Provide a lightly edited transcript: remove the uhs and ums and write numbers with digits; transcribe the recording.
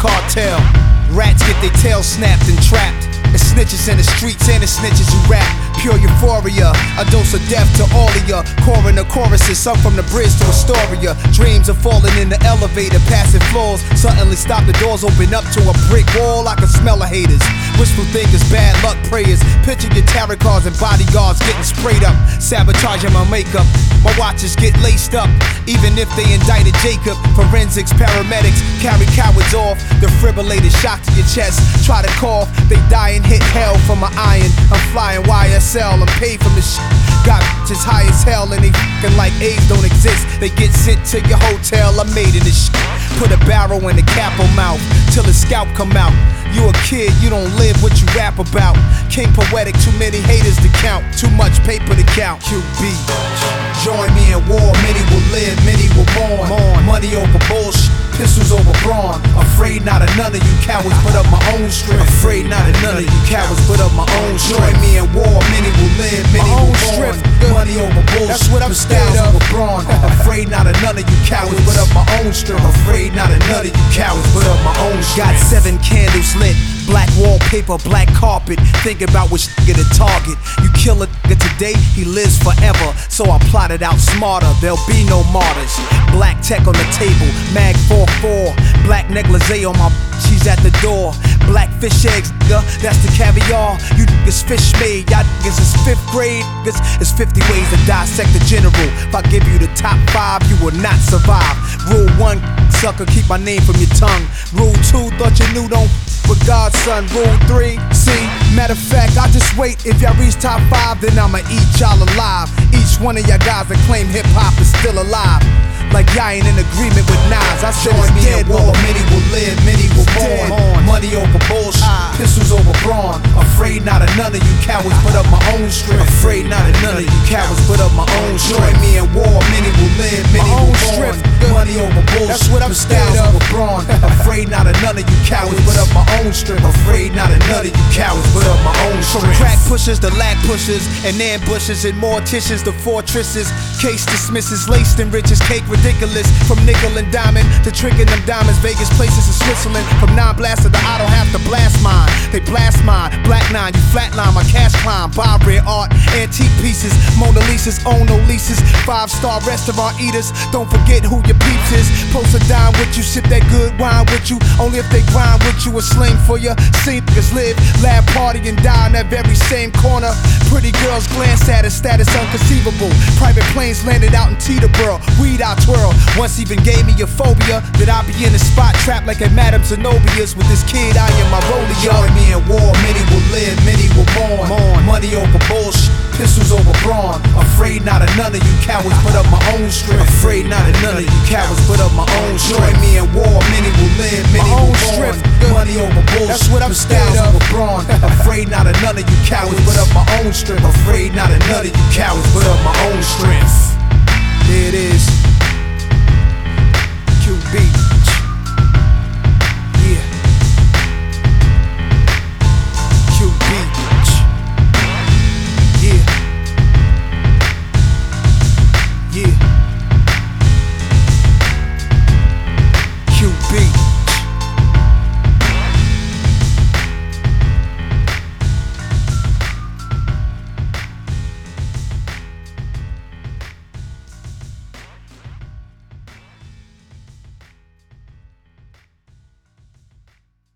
cartel. Rats get their tails snapped and trapped. It's snitches in the streets and it's snitches who rap. Pure euphoria, a dose of death to all of ya. Coroner choruses, some from the bridge to Astoria. Dreams of falling in the elevator, passing floors. Suddenly stop, the doors open up to a brick wall. I can smell the haters, wishful thinkers, bad luck prayers. Picture your tarot cards and bodyguards getting sprayed up, sabotaging my makeup. My watches get laced up, even if they indicted Jacob. Forensics, paramedics carry cowards off. Defibrillator shot to your chest, try to cough. They die and hit hell for my iron. I'm flying YSL, I'm paid from this shit. Got bitches high as hell and they f***ing like AIDS don't exist. They get sent to your hotel, I'm made in this shit. Put a barrel in the capo mouth till his scalp come out. You a kid, you don't live what you rap about. King poetic, too many haters to count. Too much paper to count. QB, join me in war. Many will live, many will mourn. Money over bullshit, pistols over brawn. Afraid not of none of you cowards, but of my own strength. Afraid not of none of you cowards, but of my own strength. Join me in war. Many will live, many will mourn. Money over bullshit, that's what I'm scared of. Over brawn. Afraid not of none of you cowards, but of my own strength. Afraid not of none of you cowards, but of my own strength. Got 7 candles lit, black wallpaper, black carpet. Think about which nigga to target. You kill a nigga today, he lives forever. So I plotted out smarter, there'll be no martyrs. Black tech on the table, mag 4-4. Black negligee on my she's at the door. Black fish eggs, nigga, that's the caviar. You niggas fish made, y'all niggas is 5th grade. Niggas is 50 ways to dissect a general. If I give you the top 5, you will not survive. Rule 1, sucker, keep my name from your tongue. Rule 2, thought you knew, don't with God's son. Rule 3, see, matter of fact, I just wait. If y'all reach top 5, then I'ma eat y'all alive. Each one of y'all guys that claim hip-hop is still alive, like y'all ain't in agreement with Nas. I said it's dead war. Many will live, many will mourn. Money over bullshit, pistols over brawn. Afraid not of none of you cowards, but of my own strength. Afraid not of none of you cowards, but of my own strength. Join me in war. Many will live, many will mourn. Money over bullshit, that's what I'm scared of. Over brawn. Afraid not of none of you cowards, but of my own strength. Afraid not of none of you cowards, but of my own strength. From crack pushers to lack pushers, and ambushes and morticians to fortresses. Case dismisses, laced in riches, cake ridiculous. From nickel and diamond to tricking them diamonds, Vegas places in Switzerland. From non-blaster to I don't have to blast mine. They blast mine, Black 9, you flatline, my cash climb. Buy rare art, antique pieces, Mona Lisa's, own no leases. 5-star restaurant eaters, don't forget who your peeps is. Post a dime with you, sip that good wine with you. Only if they grind with you, a sling for you. See niggas live, laugh, party, and die in that very same corner. Pretty girls glance at us, status unconceivable. Private planes landed out in Teterboro, weed I twirl. Once even gave me a phobia that I be in a spot trapped like at Madame Zenobia's. With this kid, I am my rodeo. Join me in war, many will live, many will mourn. Money over bullshit, pistols over brawn. Afraid not of none of you cowards, but of my own strength. Afraid not of none of you cowards, but of my own strength. Join me in war, many will live, many will mourn. Money over bullshit, that's what I'm scared of. Over brawn. Afraid not of none of you cowards, but of my own strength. Afraid not of none of you cowards, but of my own strength. There it is. QB.